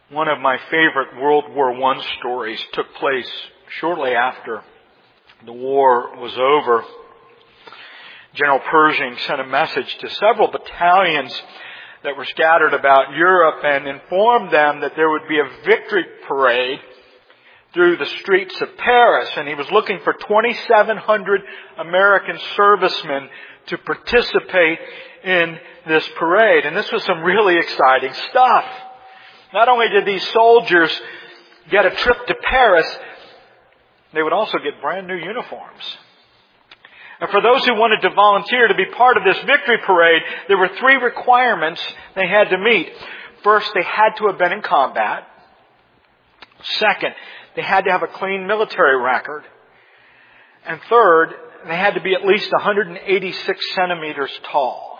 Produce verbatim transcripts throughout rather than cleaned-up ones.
One of my favorite World War One stories took place shortly after the war was over. General Pershing sent a message to several battalions that were scattered about Europe and informed them that there would be a victory parade through the streets of Paris, and he was looking for twenty-seven hundred American servicemen to participate in this parade. And this was some really exciting stuff. Not only did these soldiers get a trip to Paris, they would also get brand new uniforms. And for those who wanted to volunteer to be part of this victory parade, there were three requirements they had to meet. First, they had to have been in combat. Second, they had to have a clean military record. And third, they had to be at least one hundred eighty-six centimeters tall.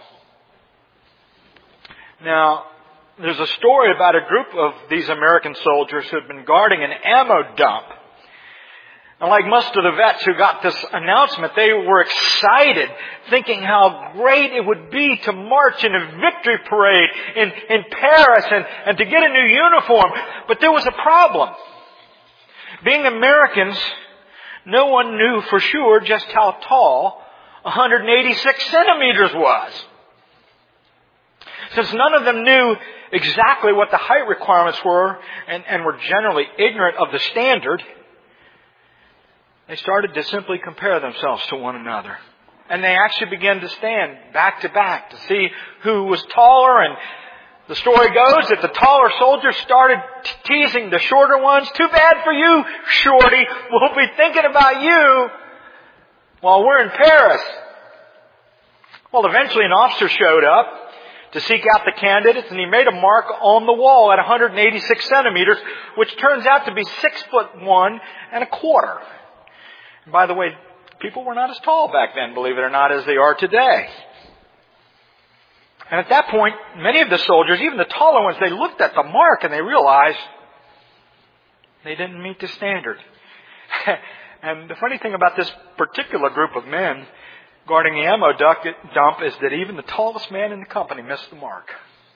Now, there's a story about a group of these American soldiers who had been guarding an ammo dump. And like most of the vets who got this announcement, they were excited, thinking how great it would be to march in a victory parade in, in Paris and, and to get a new uniform. But there was a problem. Being Americans, no one knew for sure just how tall one hundred eighty-six centimeters was. Since none of them knew exactly what the height requirements were and, and were generally ignorant of the standard, they started to simply compare themselves to one another. And they actually began to stand back to back to see who was taller. And the story goes that the taller soldiers started teasing the shorter ones. Too bad for you, shorty. We'll be thinking about you while we're in Paris. Well, eventually an officer showed up to seek out the candidates, and he made a mark on the wall at one hundred eighty-six centimeters, which turns out to be six foot one and a quarter. And by the way, people were not as tall back then, believe it or not, as they are today. And at that point, many of the soldiers, even the taller ones, they looked at the mark and they realized they didn't meet the standard. And the funny thing about this particular group of men guarding the ammo dump is that even the tallest man in the company missed the mark.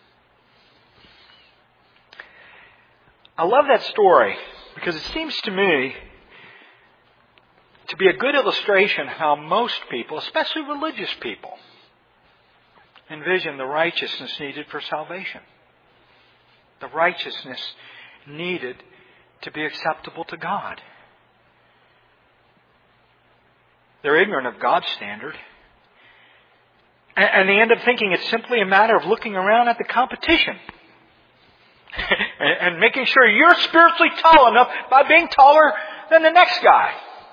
I love that story because it seems to me to be a good illustration how most people, especially religious people, envision the righteousness needed for salvation. The righteousness needed to be acceptable to God. They're ignorant of God's standard. And they end up thinking it's simply a matter of looking around at the competition. And making sure you're spiritually tall enough by being taller than the next guy.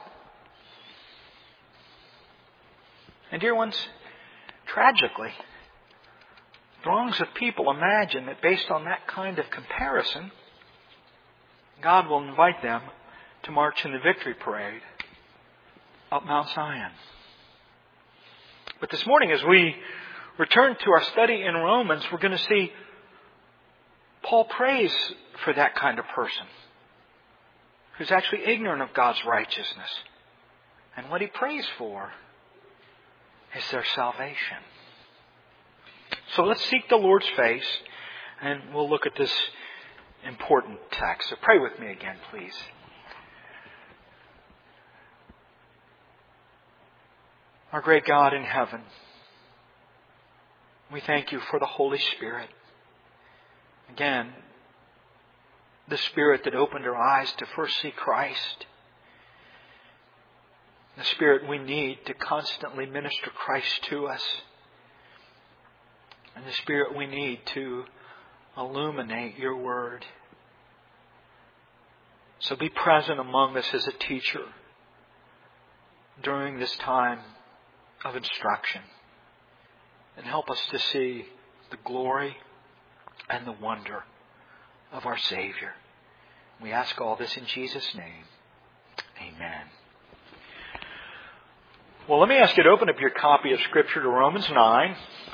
And dear ones, tragically, throngs of people imagine that based on that kind of comparison, God will invite them to march in the victory parade up Mount Zion. But this morning, as we return to our study in Romans, we're going to see Paul prays for that kind of person who's actually ignorant of God's righteousness. And what he prays for is their salvation. So let's seek the Lord's face, and we'll look at this important text. So pray with me again, please. Our great God in heaven, we thank you for the Holy Spirit. Again, the Spirit that opened our eyes to first see Christ. The Spirit we need to constantly minister Christ to us. And the Spirit we need to illuminate your Word. So be present among us as a teacher during this time of instruction, and help us to see the glory and the wonder of our Savior. We ask all this in Jesus' name. Amen. Well, let me ask you to open up your copy of Scripture to Romans nine.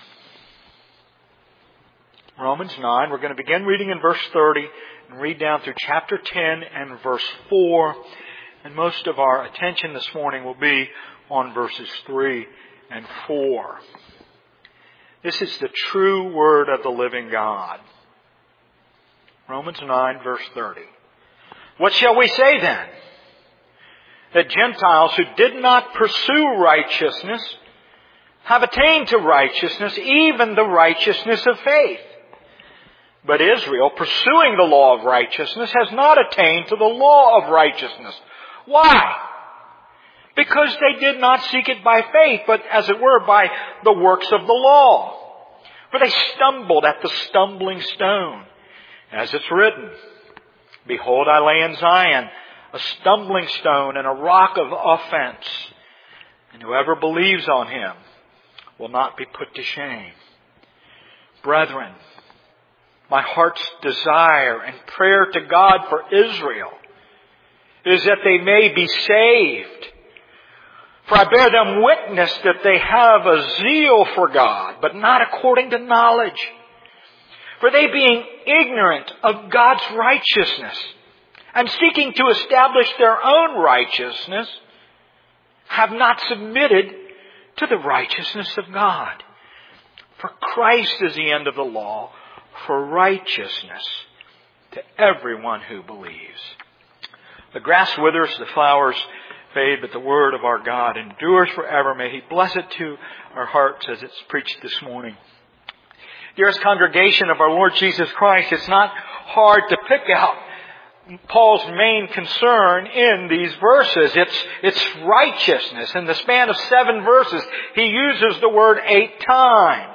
Romans nine. We're going to begin reading in verse thirty and read down through chapter ten and verse four. And most of our attention this morning will be on verses three and four. This is the true word of the living God. Romans nine, verse thirty. What shall we say then? That Gentiles who did not pursue righteousness have attained to righteousness, even the righteousness of faith. But Israel, pursuing the law of righteousness, has not attained to the law of righteousness. Why? Because they did not seek it by faith, but as it were by the works of the law. For they stumbled at the stumbling stone. As it's written, Behold, I lay in Zion a stumbling stone and a rock of offense, and whoever believes on Him will not be put to shame. Brethren, my heart's desire and prayer to God for Israel is that they may be saved. For I bear them witness that they have a zeal for God, but not according to knowledge. For they, being ignorant of God's righteousness and seeking to establish their own righteousness, have not submitted to the righteousness of God. For Christ is the end of the law for righteousness to everyone who believes. The grass withers, the flowers fade, but the word of our God endures forever. May He bless it to our hearts as it's preached this morning. Dearest congregation of our Lord Jesus Christ, it's not hard to pick out Paul's main concern in these verses. It's, it's righteousness. In the span of seven verses, he uses the word eight times.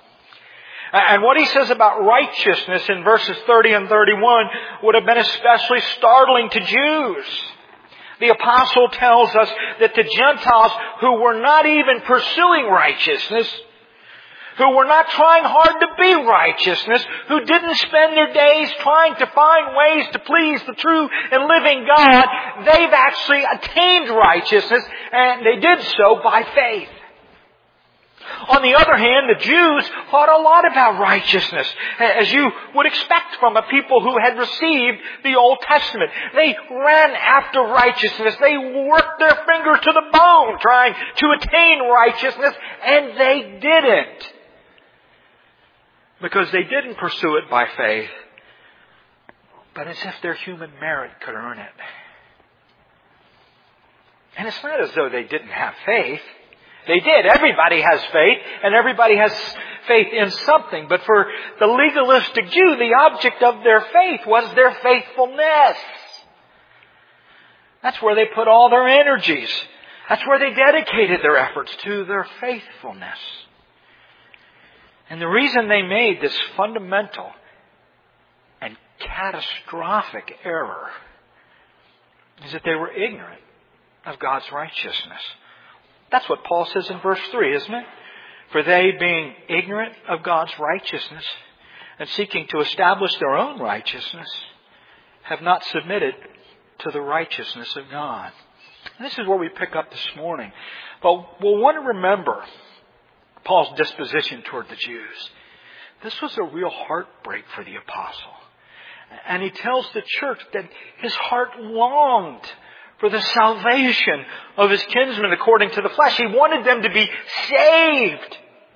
And what he says about righteousness in verses thirty and thirty-one would have been especially startling to Jews. The apostle tells us that the Gentiles who were not even pursuing righteousness, who were not trying hard to be righteousness, who didn't spend their days trying to find ways to please the true and living God, they've actually attained righteousness, and they did so by faith. On the other hand, the Jews thought a lot about righteousness, as you would expect from a people who had received the Old Testament. They ran after righteousness. They worked their fingers to the bone trying to attain righteousness, and they didn't. Because they didn't pursue it by faith, but as if their human merit could earn it. And it's not as though they didn't have faith. They did. Everybody has faith, and everybody has faith in something. But for the legalistic Jew, the object of their faith was their faithfulness. That's where they put all their energies. That's where they dedicated their efforts, to their faithfulness. And the reason they made this fundamental and catastrophic error is that they were ignorant of God's righteousness. That's what Paul says in verse three, isn't it? For they, being ignorant of God's righteousness and seeking to establish their own righteousness, have not submitted to the righteousness of God. And this is where we pick up this morning. But we'll want to remember Paul's disposition toward the Jews. This was a real heartbreak for the apostle. And he tells the church that his heart longed for the salvation of his kinsmen according to the flesh. He wanted them to be saved.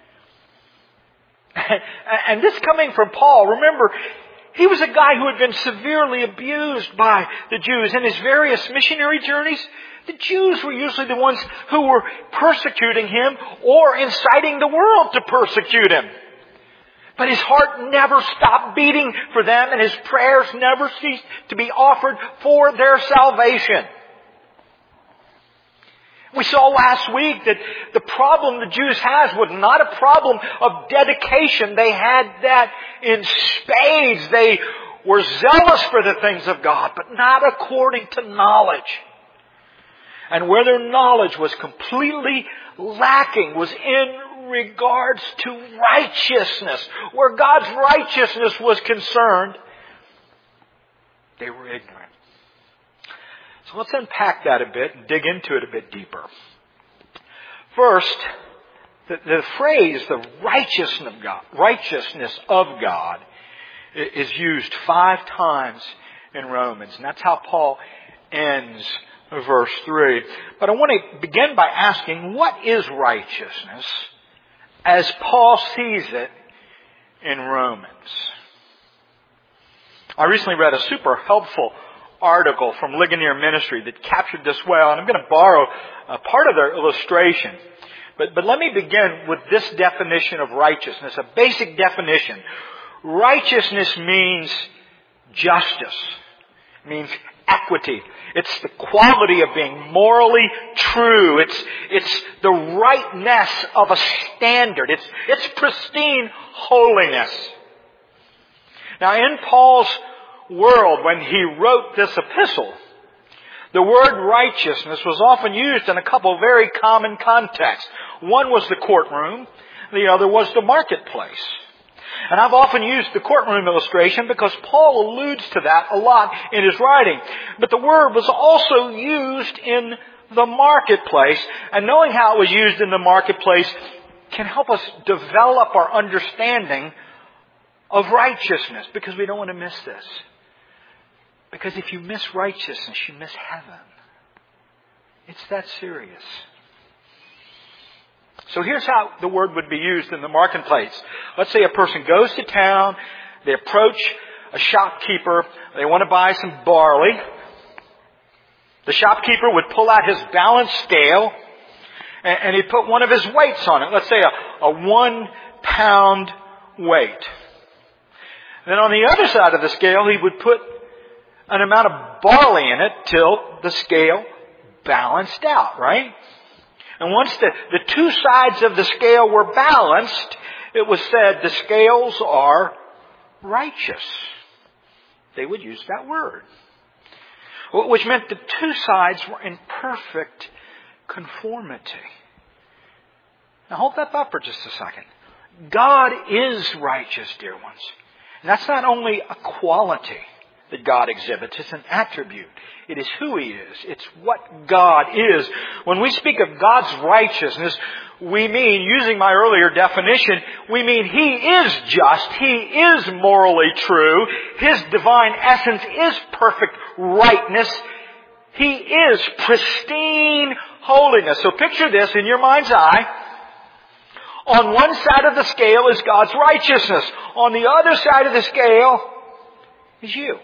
And this coming from Paul, remember, he was a guy who had been severely abused by the Jews in his various missionary journeys. The Jews were usually the ones who were persecuting him or inciting the world to persecute him. But his heart never stopped beating for them, and his prayers never ceased to be offered for their salvation. We saw last week that the problem the Jews had was not a problem of dedication. They had that in spades. They were zealous for the things of God, but not according to knowledge. And where their knowledge was completely lacking was in regards to righteousness. Where God's righteousness was concerned, they were ignorant. So let's unpack that a bit and dig into it a bit deeper. First, the, the phrase, the righteousness of God, righteousness of God, is used five times in Romans. And that's how Paul ends verse three. But I want to begin by asking, what is righteousness as Paul sees it in Romans? I recently read a super helpful article from Ligonier Ministry that captured this well, and I'm going to borrow a part of their illustration. But, but let me begin with this definition of righteousness, a basic definition. Righteousness means justice, means equity. It's the quality of being morally true. It's, it's the rightness of a standard. It's, it's pristine holiness. Now, in Paul's world, when he wrote this epistle, the word righteousness was often used in a couple of very common contexts. One was the courtroom, the other was the marketplace. And I've often used the courtroom illustration because Paul alludes to that a lot in his writing. But the word was also used in the marketplace, and knowing how it was used in the marketplace can help us develop our understanding of righteousness, because we don't want to miss this. Because if you miss righteousness, you miss heaven. It's that serious. So here's how the word would be used in the marketplace. Let's say a person goes to town, they approach a shopkeeper, they want to buy some barley. The shopkeeper would pull out his balance scale and, and he'd put one of his weights on it. Let's say a, a one pound weight. Then on the other side of the scale, he would put an amount of barley in it till the scale balanced out, right? And once the, the two sides of the scale were balanced, it was said the scales are righteous. They would use that word. Which meant the two sides were in perfect conformity. Now hold that thought for just a second. God is righteous, dear ones. And that's not only a quality that God exhibits, it's an attribute. It is who He is. It's what God is. When we speak of God's righteousness, we mean, using my earlier definition, we mean He is just. He is morally true. His divine essence is perfect rightness. He is pristine holiness. So picture this in your mind's eye. On one side of the scale is God's righteousness. On the other side of the scale is you.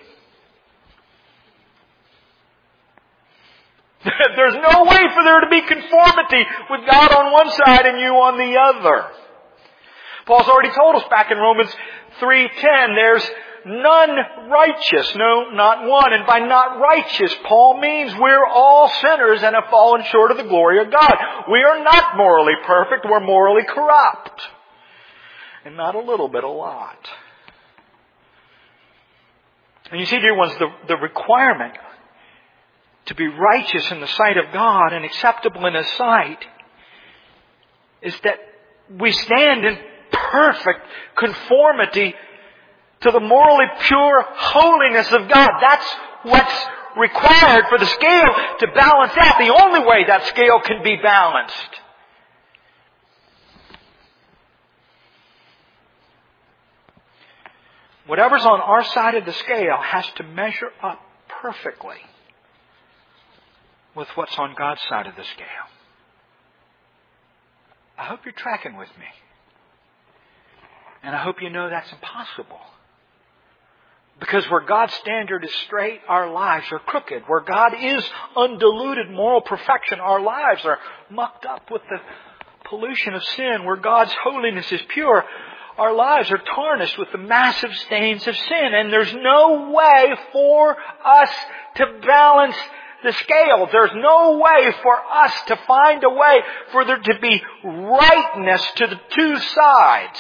There's no way for there to be conformity with God on one side and you on the other. Paul's already told us back in Romans three ten, there's none righteous, no, not one. And by not righteous, Paul means we're all sinners and have fallen short of the glory of God. We are not morally perfect, we're morally corrupt. And not a little bit, a lot. And you see, dear ones, the, the requirement to be righteous in the sight of God and acceptable in His sight is that we stand in perfect conformity to the morally pure holiness of God. That's what's required for the scale to balance out. The only way that scale can be balanced. Whatever's on our side of the scale has to measure up perfectly with what's on God's side of the scale. I hope you're tracking with me. And I hope you know that's impossible. Because where God's standard is straight, our lives are crooked. Where God is undiluted moral perfection, our lives are mucked up with the pollution of sin. Where God's holiness is pure, our lives are tarnished with the massive stains of sin. And there's no way for us to balance the scale. There's no way for us to find a way for there to be rightness to the two sides.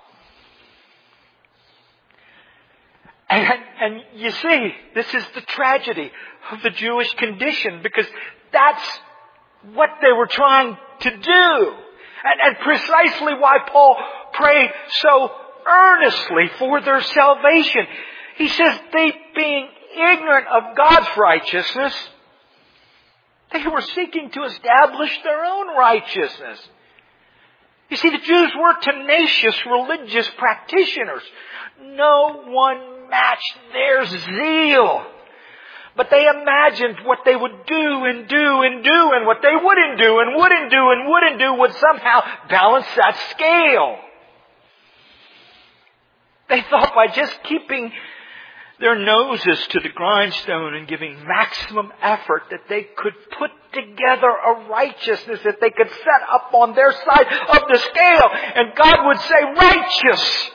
And, and you see, this is the tragedy of the Jewish condition, because that's what they were trying to do. And, and precisely why Paul prayed so earnestly for their salvation. He says, they being ignorant of God's righteousness, they were seeking to establish their own righteousness. You see, the Jews were tenacious religious practitioners. No one matched their zeal. But they imagined what they would do and do and do, and what they wouldn't do and wouldn't do and wouldn't do would somehow balance that scale. They thought by just keeping their noses to the grindstone and giving maximum effort that they could put together a righteousness that they could set up on their side of the scale. And God would say, righteous.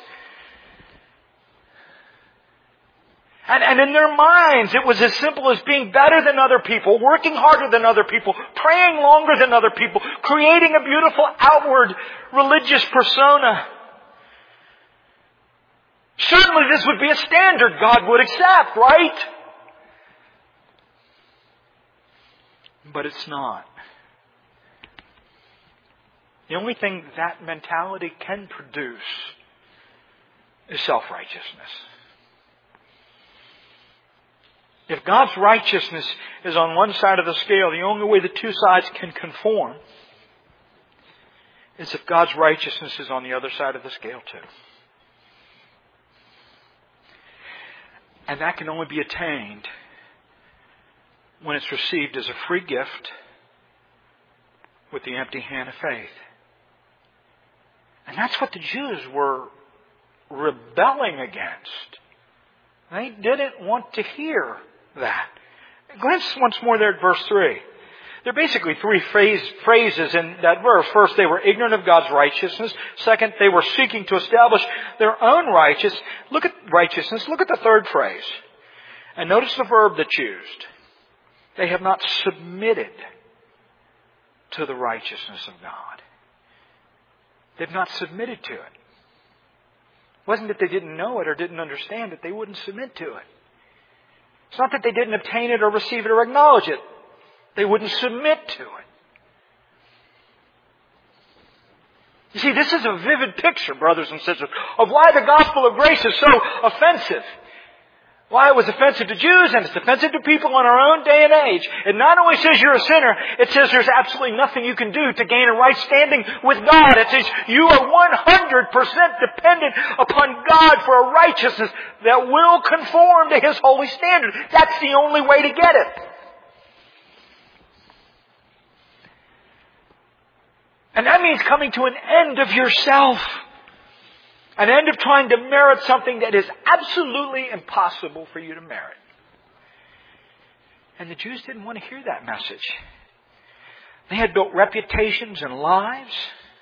And, and in their minds, it was as simple as being better than other people, working harder than other people, praying longer than other people, creating a beautiful outward religious persona. Certainly this would be a standard God would accept, right? But it's not. The only thing that mentality can produce is self-righteousness. If God's righteousness is on one side of the scale, the only way the two sides can conform is if God's righteousness is on the other side of the scale too. And that can only be attained when it's received as a free gift with the empty hand of faith. And that's what the Jews were rebelling against. They didn't want to hear that. Glance once more there at verse three. There are basically three phrase, phrases in that verse. First, they were ignorant of God's righteousness. Second, they were seeking to establish their own righteous. Look at righteousness. Look at the third phrase. And notice the verb that's used. They have not submitted to the righteousness of God. They've not submitted to it. It wasn't that they didn't know it or didn't understand it. They wouldn't submit to it. It's not that they didn't obtain it or receive it or acknowledge it. They wouldn't submit to it. You see, this is a vivid picture, brothers and sisters, of why the gospel of grace is so offensive. Why it was offensive to Jews and it's offensive to people in our own day and age. It not only says you're a sinner, it says there's absolutely nothing you can do to gain a right standing with God. It says you are one hundred percent dependent upon God for a righteousness that will conform to His holy standard. That's the only way to get it. And that means coming to an end of yourself. An end of trying to merit something that is absolutely impossible for you to merit. And the Jews didn't want to hear that message. They had built reputations and lives.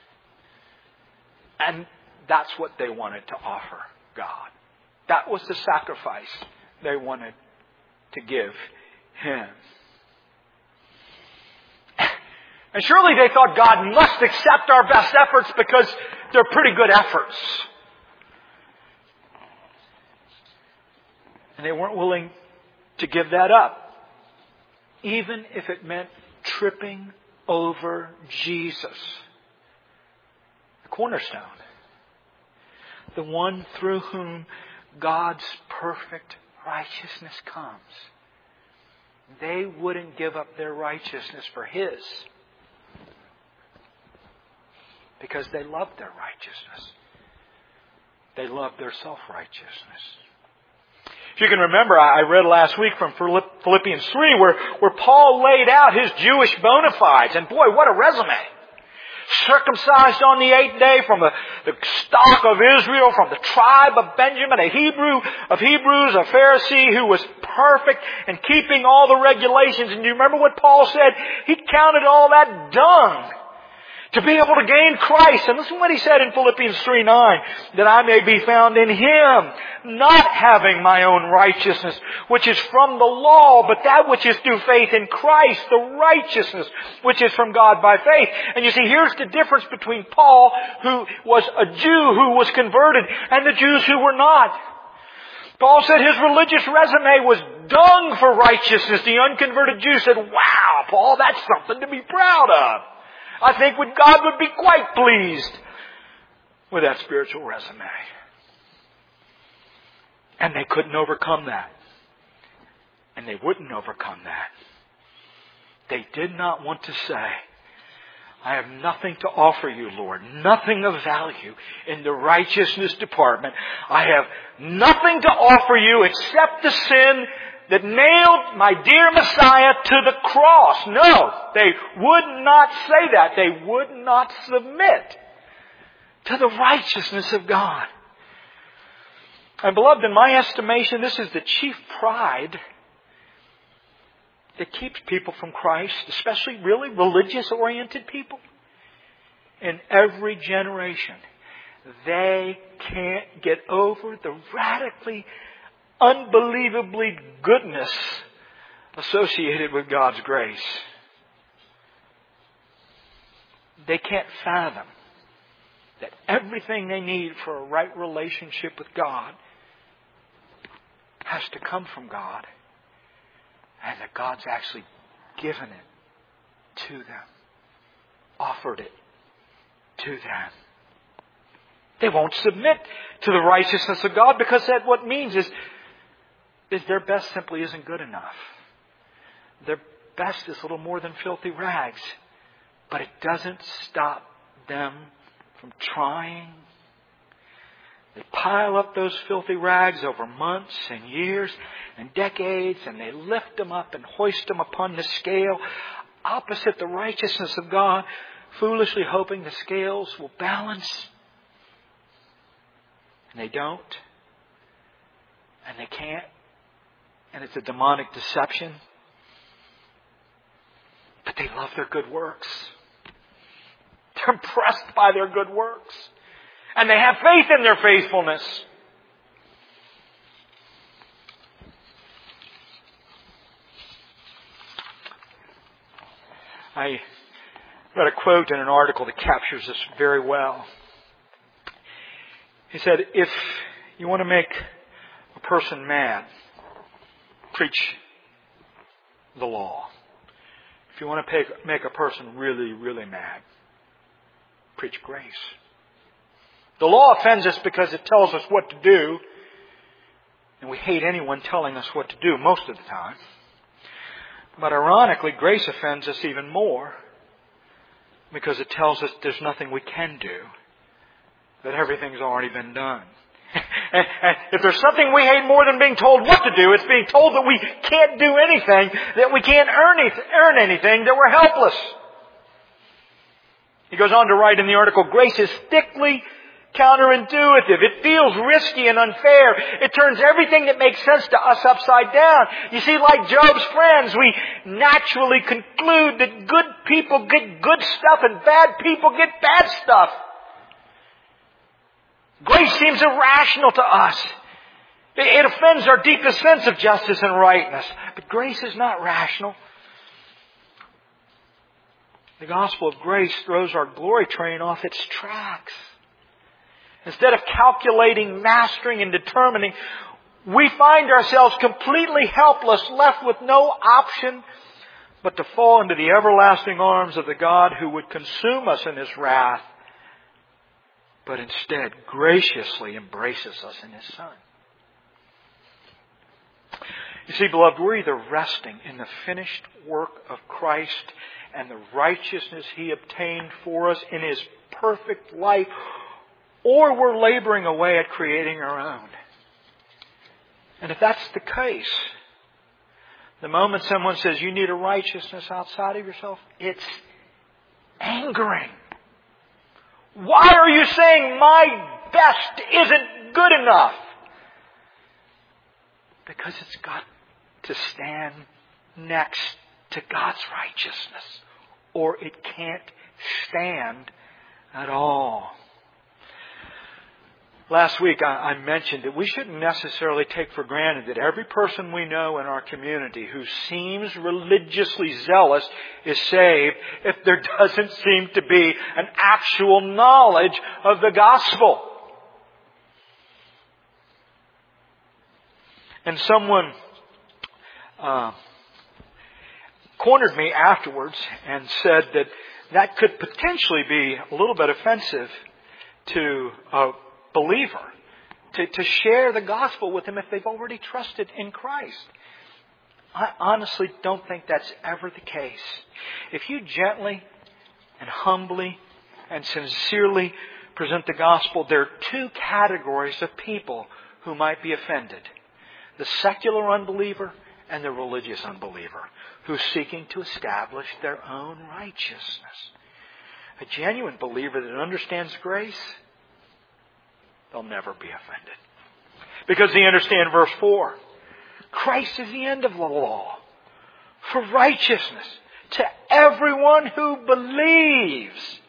And that's what they wanted to offer God. That was the sacrifice they wanted to give Him. And surely they thought God must accept our best efforts because they're pretty good efforts. And they weren't willing to give that up, even if it meant tripping over Jesus, the cornerstone, the one through whom God's perfect righteousness comes. They wouldn't give up their righteousness for His because they loved their righteousness. They loved their self-righteousness. If you can remember, I read last week from Philippians three where, where Paul laid out his Jewish bona fides. And boy, what a resume. Circumcised on the eighth day from the, the stock of Israel, from the tribe of Benjamin, a Hebrew of Hebrews, a Pharisee who was perfect and keeping all the regulations. And do you remember what Paul said? He counted all that dung to be able to gain Christ. And listen to what he said in Philippians three nine. That I may be found in Him, not having my own righteousness, which is from the law, but that which is through faith in Christ, the righteousness which is from God by faith. And you see, here's the difference between Paul, who was a Jew who was converted, and the Jews who were not. Paul said his religious resume was dung for righteousness. The unconverted Jew said, wow, Paul, that's something to be proud of. I think God would be quite pleased with that spiritual resume. And they couldn't overcome that. And they wouldn't overcome that. They did not want to say, I have nothing to offer you, Lord. Nothing of value in the righteousness department. I have nothing to offer you except the sin that nailed my dear Messiah to the cross. No, they would not say that. They would not submit to the righteousness of God. And beloved, in my estimation, this is the chief pride that keeps people from Christ, especially really religious-oriented people. In every generation, they can't get over the radically, unbelievably goodness associated with God's grace. They can't fathom that everything they need for a right relationship with God has to come from God, and that God's actually given it to them, offered it to them. They won't submit to the righteousness of God because that what means is, is their best simply isn't good enough. Their best is little more than filthy rags. But it doesn't stop them from trying. They pile up those filthy rags over months and years and decades, and they lift them up and hoist them upon the scale opposite the righteousness of God, foolishly hoping the scales will balance. And they don't. And they can't. And it's a demonic deception. But they love their good works. They're impressed by their good works. And they have faith in their faithfulness. I read a quote in an article that captures this very well. He said, if you want to make a person mad, preach the law. If you want to make a person really, really mad, preach grace. The law offends us because it tells us what to do, and we hate anyone telling us what to do most of the time. But ironically, grace offends us even more because it tells us there's nothing we can do, that everything's already been done. And, and if there's something we hate more than being told what to do, it's being told that we can't do anything, that we can't earn, anything, earn anything, that we're helpless. He goes on to write in the article, grace is thickly counterintuitive. It feels risky and unfair. It turns everything that makes sense to us upside down. You see, like Job's friends, we naturally conclude that good people get good stuff and bad people get bad stuff. Grace seems irrational to us. It offends our deepest sense of justice and rightness. But grace is not rational. The gospel of grace throws our glory train off its tracks. Instead of calculating, mastering, and determining, we find ourselves completely helpless, left with no option but to fall into the everlasting arms of the God who would consume us in His wrath, but instead graciously embraces us in His Son. You see, beloved, we're either resting in the finished work of Christ and the righteousness He obtained for us in His perfect life, or we're laboring away at creating our own. And if that's the case, the moment someone says you need a righteousness outside of yourself, it's angering. Why are you saying my best isn't good enough? Because it's got to stand next to God's righteousness, or it can't stand at all. Last week I mentioned that we shouldn't necessarily take for granted that every person we know in our community who seems religiously zealous is saved if there doesn't seem to be an actual knowledge of the gospel. And someone uh, cornered me afterwards and said that that could potentially be a little bit offensive to a believer, to, to share the gospel with them if they've already trusted in Christ. I honestly don't think that's ever the case. If you gently and humbly and sincerely present the gospel, there are two categories of people who might be offended. The secular unbeliever and the religious unbeliever who's seeking to establish their own righteousness. A genuine believer that understands grace, they'll never be offended. Because they understand verse four. Christ is the end of the law for righteousness to everyone who believes.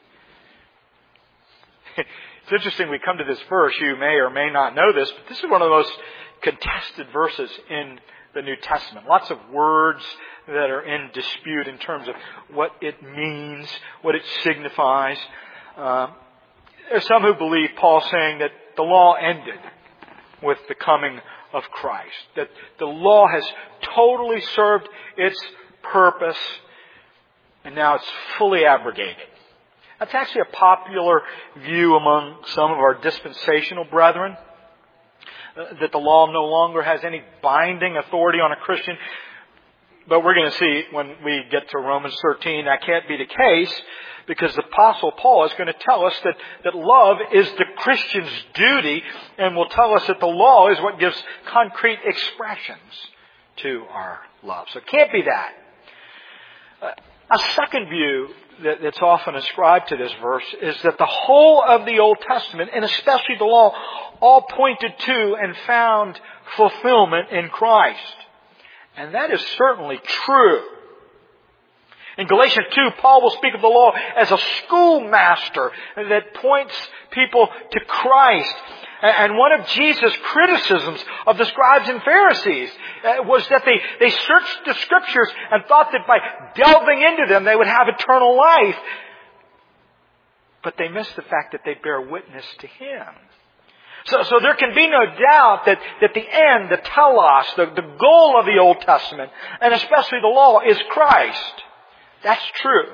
It's interesting we come to this verse. You may or may not know this, but this is one of the most contested verses in the New Testament. Lots of words that are in dispute in terms of what it means, what it signifies. Uh, there's some who believe Paul saying that the law ended with the coming of Christ. That the law has totally served its purpose and now it's fully abrogated. That's actually a popular view among some of our dispensational brethren. That the law no longer has any binding authority on a Christian. But we're going to see when we get to Romans thirteen, that can't be the case, because the Apostle Paul is going to tell us that, that love is the Christian's duty, and will tell us that the law is what gives concrete expressions to our love. So it can't be that. A second view that, that's often ascribed to this verse is that the whole of the Old Testament, and especially the law, all pointed to and found fulfillment in Christ. And that is certainly true. In Galatians two, Paul will speak of the law as a schoolmaster that points people to Christ. And one of Jesus' criticisms of the scribes and Pharisees was that they, they searched the Scriptures and thought that by delving into them they would have eternal life. But they missed the fact that they bear witness to Him. So, so there can be no doubt that, that the end, the telos, the, the goal of the Old Testament, and especially the law, is Christ. That's true.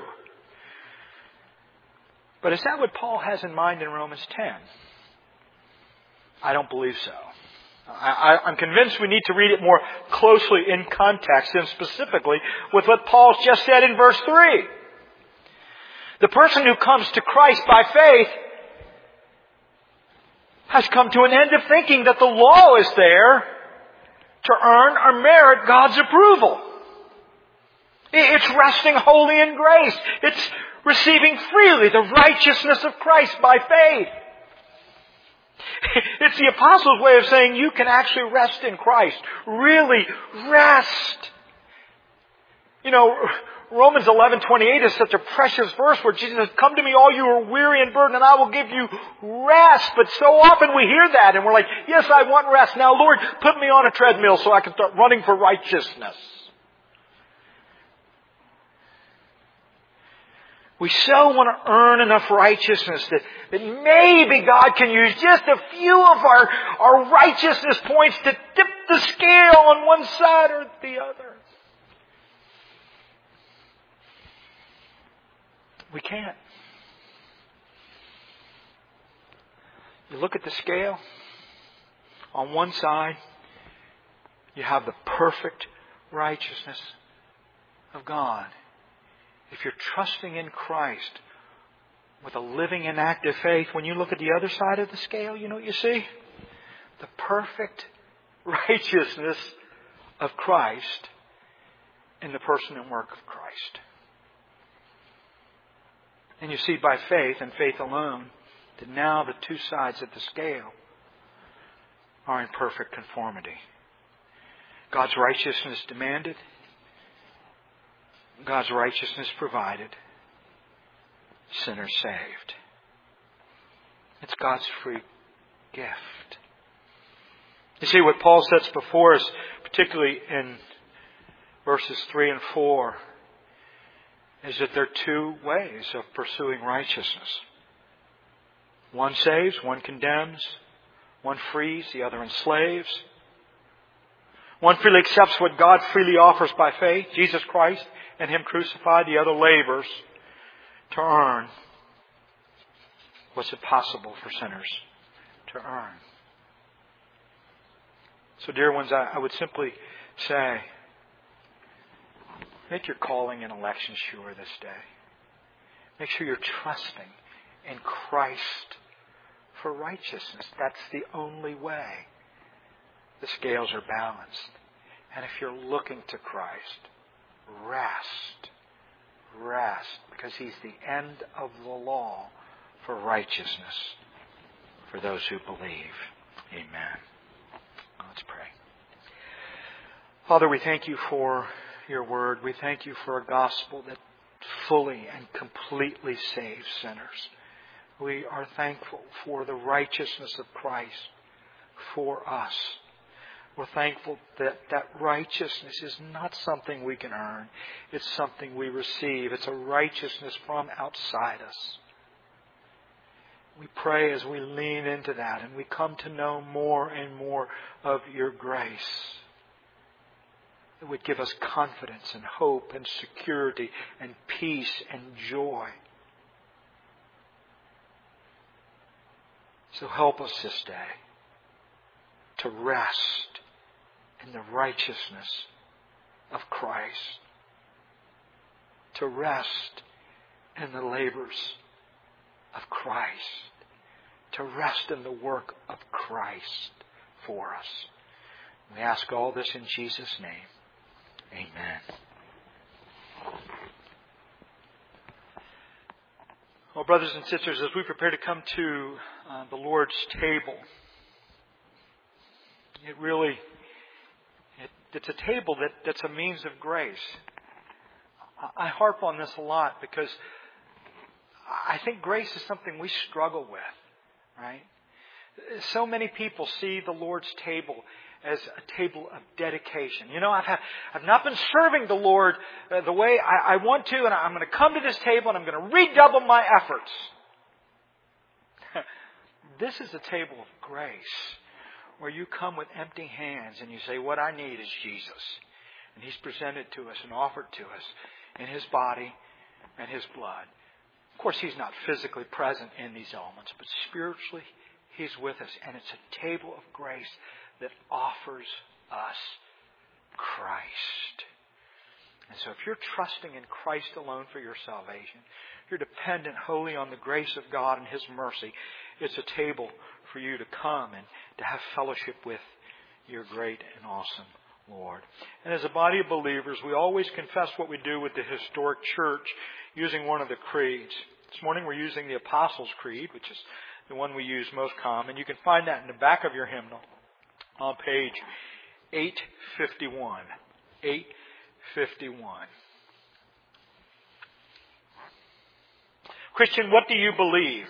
But is that what Paul has in mind in Romans ten? I don't believe so. I, I, I'm convinced we need to read it more closely in context, and specifically with what Paul's just said in verse three. The person who comes to Christ by faith has come to an end of thinking that the law is there to earn or merit God's approval. It's resting wholly in grace. It's receiving freely the righteousness of Christ by faith. It's the apostles' way of saying you can actually rest in Christ. Really rest. You know, Romans eleven twenty-eight is such a precious verse where Jesus says, "Come to me all you who are weary and burdened and I will give you rest." But so often we hear that and we're like, yes, I want rest. Now, Lord, put me on a treadmill so I can start running for righteousness. We so want to earn enough righteousness that, that maybe God can use just a few of our, our righteousness points to tip the scale on one side or the other. We can't. You look at the scale. On one side, you have the perfect righteousness of God. If you're trusting in Christ with a living and active faith, when you look at the other side of the scale, you know what you see? The perfect righteousness of Christ in the person and work of Christ. And you see by faith and faith alone that now the two sides of the scale are in perfect conformity. God's righteousness demanded. God's righteousness provided. Sinners saved. It's God's free gift. You see, what Paul sets before us, particularly in verses three and four, is that there are two ways of pursuing righteousness. One saves, one condemns. One frees, the other enslaves. One freely accepts what God freely offers by faith, Jesus Christ and Him crucified. The other labors to earn what's impossible for sinners to earn. So, dear ones, I, I would simply say, make your calling and election sure this day. Make sure you're trusting in Christ for righteousness. That's the only way the scales are balanced. And if you're looking to Christ, rest. Rest. Because He's the end of the law for righteousness for those who believe. Amen. Father, we thank you for your word. We thank you for a gospel that fully and completely saves sinners. We are thankful for the righteousness of Christ for us. We're thankful that that righteousness is not something we can earn. It's something we receive. It's a righteousness from outside us. We pray as we lean into that and we come to know more and more of your grace. It would give us confidence and hope and security and peace and joy. So help us this day to rest in the righteousness of Christ. To rest in the labors of Christ. To rest in the work of Christ for us. We ask all this in Jesus' name. Amen. Well, brothers and sisters, as we prepare to come to uh, the Lord's table, it really, it, it's a table that, that's a means of grace. I harp on this a lot because I think grace is something we struggle with, right? So many people see the Lord's table as a table of dedication. You know, I've, had, I've not been serving the Lord uh, the way I, I want to, and I'm going to come to this table and I'm going to redouble my efforts. This is a table of grace where you come with empty hands and you say, what I need is Jesus. And He's presented to us and offered to us in His body and His blood. Of course, He's not physically present in these elements, but spiritually He's with us. And it's a table of grace that offers us Christ. And so if you're trusting in Christ alone for your salvation, you're dependent wholly on the grace of God and His mercy, it's a table for you to come and to have fellowship with your great and awesome Lord. And as a body of believers, we always confess what we do with the historic church using one of the creeds. This morning we're using the Apostles' Creed, which is the one we use most common. You can find that in the back of your hymnal on page eight fifty-one. eight fifty-one. Christian, what do you believe?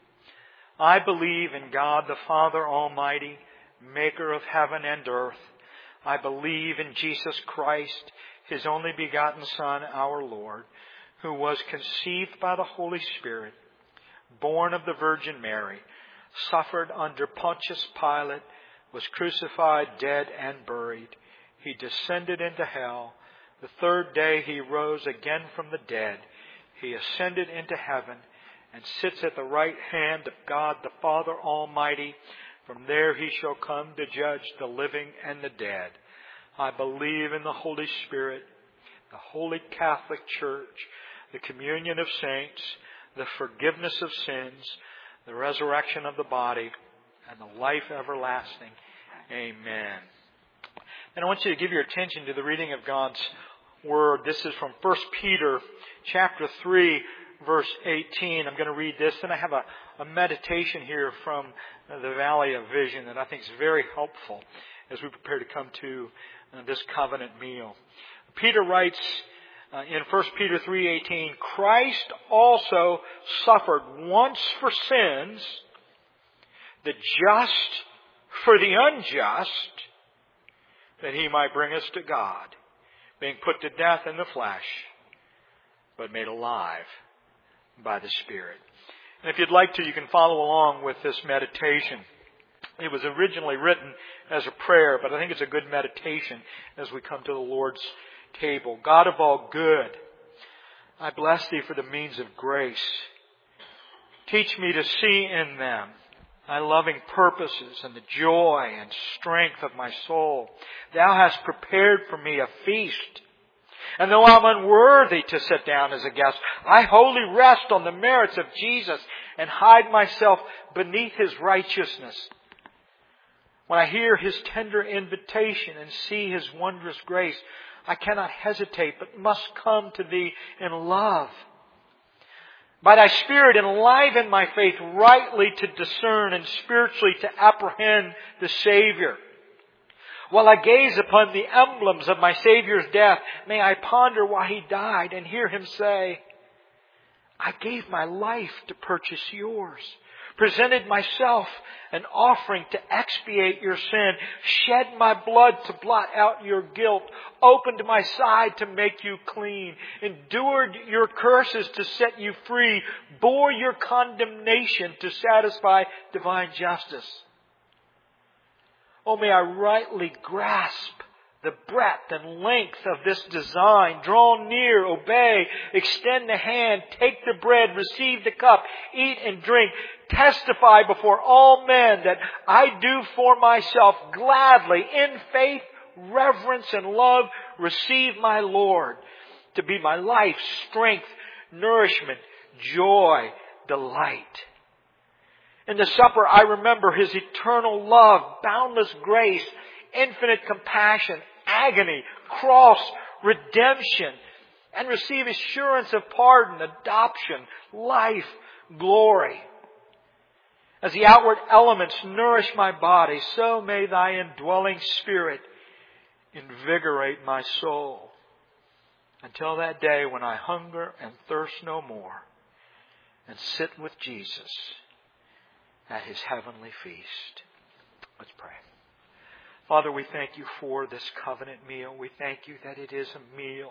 I believe in God the Father Almighty, maker of heaven and earth. I believe in Jesus Christ, His only begotten Son, our Lord, who was conceived by the Holy Spirit, born of the Virgin Mary, suffered under Pontius Pilate, was crucified, dead, and buried. He descended into hell. The third day He rose again from the dead. He ascended into heaven and sits at the right hand of God the Father Almighty. From there He shall come to judge the living and the dead. I believe in the Holy Spirit, the Holy Catholic Church, the communion of saints, the forgiveness of sins, the resurrection of the body, and the life everlasting. Amen. And I want you to give your attention to the reading of God's Word. This is from First Peter chapter three, verse eighteen. I'm going to read this. Then I have a, a meditation here from the Valley of Vision that I think is very helpful as we prepare to come to uh, this covenant meal. Peter writes uh, in First Peter three eighteen, Christ also suffered once for sins, the just for the unjust, that He might bring us to God, being put to death in the flesh, but made alive by the Spirit. And if you'd like to, you can follow along with this meditation. It was originally written as a prayer, but I think it's a good meditation as we come to the Lord's table. God of all good, I bless Thee for the means of grace. Teach me to see in them Thy loving purposes and the joy and strength of my soul. Thou hast prepared for me a feast. And though I'm unworthy to sit down as a guest, I wholly rest on the merits of Jesus and hide myself beneath His righteousness. When I hear His tender invitation and see His wondrous grace, I cannot hesitate but must come to Thee in love. By Thy Spirit enliven my faith rightly to discern and spiritually to apprehend the Savior. While I gaze upon the emblems of my Savior's death, may I ponder why He died and hear Him say, I gave my life to purchase yours, presented myself an offering to expiate your sin, shed my blood to blot out your guilt, opened my side to make you clean, endured your curses to set you free, bore your condemnation to satisfy divine justice. Oh, may I rightly grasp the breadth and length of this design. Draw near, obey, extend the hand, take the bread, receive the cup, eat and drink. Testify before all men that I do for myself gladly, in faith, reverence, and love, receive my Lord to be my life, strength, nourishment, joy, delight. In the supper, I remember His eternal love, boundless grace, infinite compassion, agony, cross, redemption, and receive assurance of pardon, adoption, life, glory. As the outward elements nourish my body, so may Thy indwelling Spirit invigorate my soul until that day when I hunger and thirst no more and sit with Jesus at His heavenly feast. Let's pray. Father, we thank You for this covenant meal. We thank You that it is a meal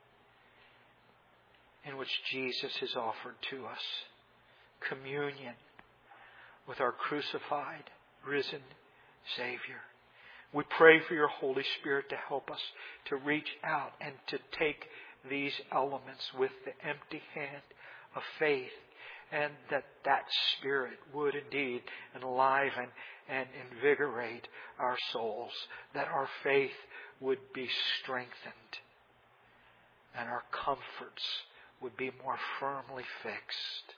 in which Jesus is offered to us. Communion with our crucified, risen Savior. We pray for Your Holy Spirit to help us to reach out and to take these elements with the empty hand of faith, and that that Spirit would indeed enliven and invigorate our souls, that our faith would be strengthened and our comforts would be more firmly fixed.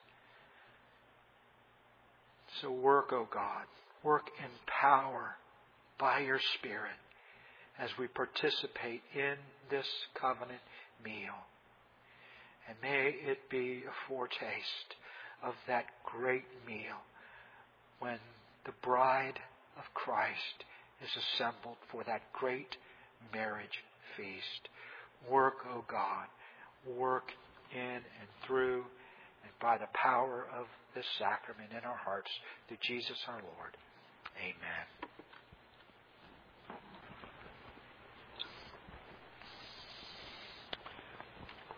So work, O God, work in power by Your Spirit as we participate in this covenant meal. And may it be a foretaste of that great meal when the bride of Christ is assembled for that great marriage feast. Work, O God, work in and through and by the power of this sacrament in our hearts through Jesus our Lord. Amen.